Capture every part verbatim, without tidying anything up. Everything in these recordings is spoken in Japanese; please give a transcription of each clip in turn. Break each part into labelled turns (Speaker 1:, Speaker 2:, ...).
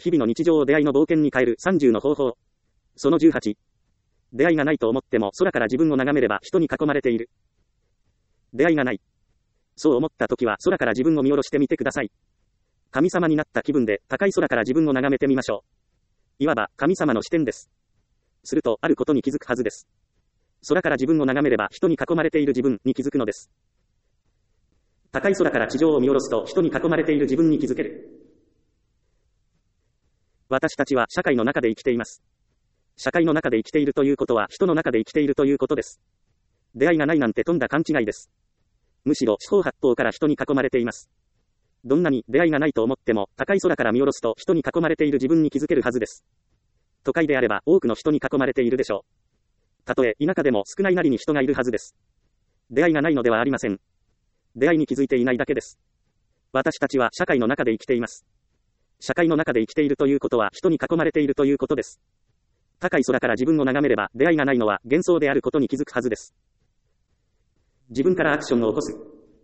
Speaker 1: 日々の日常を出会いの冒険に変えるさんじゅうの方法。そのじゅうはち。出会いがないと思っても空から自分を眺めれば人に囲まれている。出会いがない。そう思った時は空から自分を見下ろしてみてください。神様になった気分で高い空から自分を眺めてみましょう。いわば神様の視点です。するとあることに気づくはずです。空から自分を眺めれば人に囲まれている自分に気づくのです。高い空から地上を見下ろすと人に囲まれている自分に気づける。私たちは社会の中で生きています。社会の中で生きているということは人の中で生きているということです。出会いがないなんてとんだ勘違いです。むしろ四方八方から人に囲まれています。どんなに出会いがないと思っても高い空から見下ろすと人に囲まれている自分に気づけるはずです。都会であれば多くの人に囲まれているでしょう。たとえ田舎でも少ないなりに人がいるはずです。出会いがないのではありません。出会いに気づいていないだけです。私たちは社会の中で生きています。社会の中で生きているということは人に囲まれているということです。高い空から自分を眺めれば出会いがないのは幻想であることに気づくはずです。自分からアクションを起こす。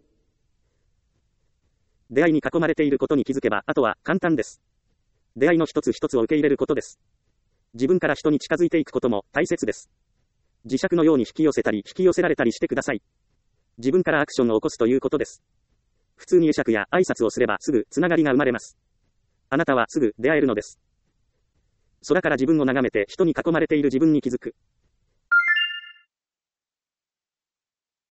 Speaker 1: 出会いに囲まれていることに気づけば、あとは簡単です。出会いの一つ一つを受け入れることです。自分から人に近づいていくことも大切です。磁石のように引き寄せたり引き寄せられたりしてください。自分からアクションを起こすということです。普通に会釈や挨拶をすればすぐつながりが生まれます。あなたはすぐ出会えるのです。空から自分を眺めて人に囲まれている自分に気づく。